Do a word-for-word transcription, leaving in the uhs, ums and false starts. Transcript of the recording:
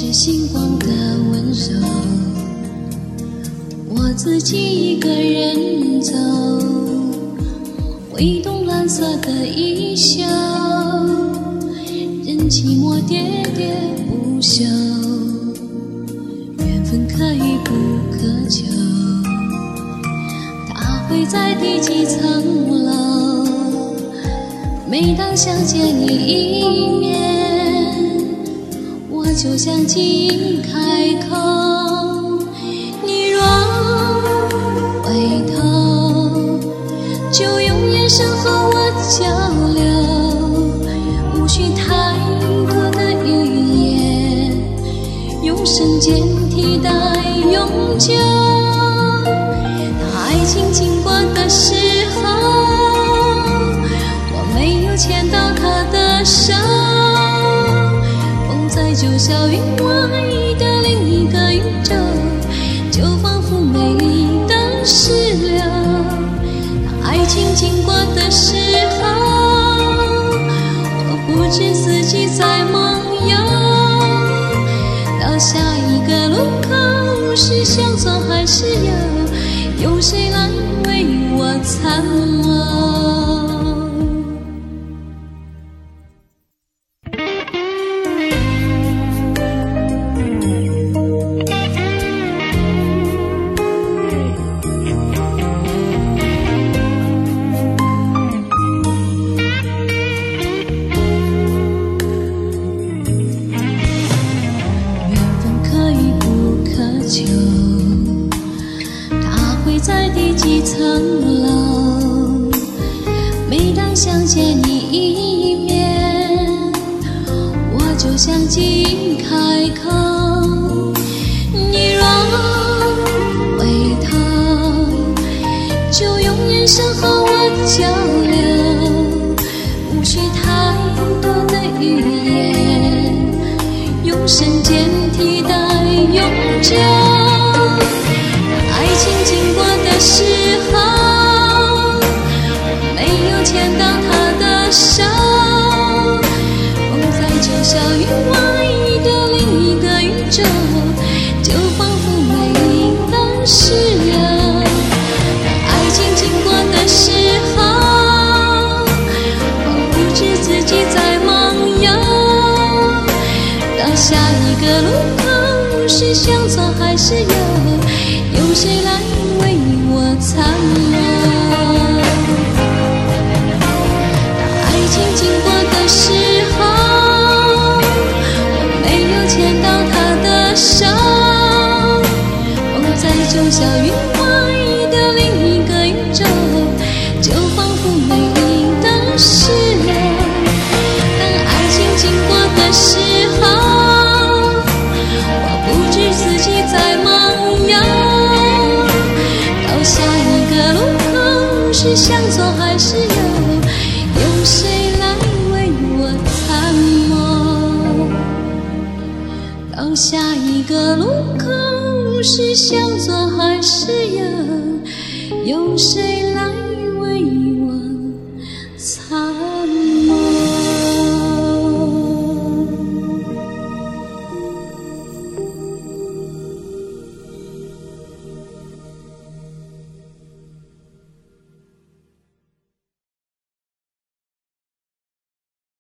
是星光的温柔，我自己一个人走，挥动蓝色的衣袖，任寂寞喋喋不休，缘分可遇不可求，它会在第几层楼，每当想见你一面，我就像记忆开口，你若回头，就用眼神和我交流，无需太多的语言，用瞬间替代永久。当爱情经过的时候，我没有牵到他的手，风在九霄云外的另一个宇宙，就仿佛美丽的石榴。当爱情经过的时候，我不知自己在梦游，到下一个路口是向左还是右，有谁来为我参谋？它会在第几层楼，每当想见你一面，我就像记忆开口，你若回头，就用眼神和我交流，无需太多的语言，用瞬间替代永久。爱情经过的时候，没有牵到他的手，风在九霄云外的另一个宇宙，就仿佛美丽的石榴。爱情经过的时候，我不知自己在梦游，到下一个路口是向左还是右，有谁来为我参谋？当爱情经过的时候，我没有牵到他的手，风在九霄云外的另一个宇宙，就仿佛美丽的石榴。当爱情经过的时候，我不知自己在梦游，下一个路口是向左还是右，有谁来为我参谋？到下一个路口是向左还是右，有谁来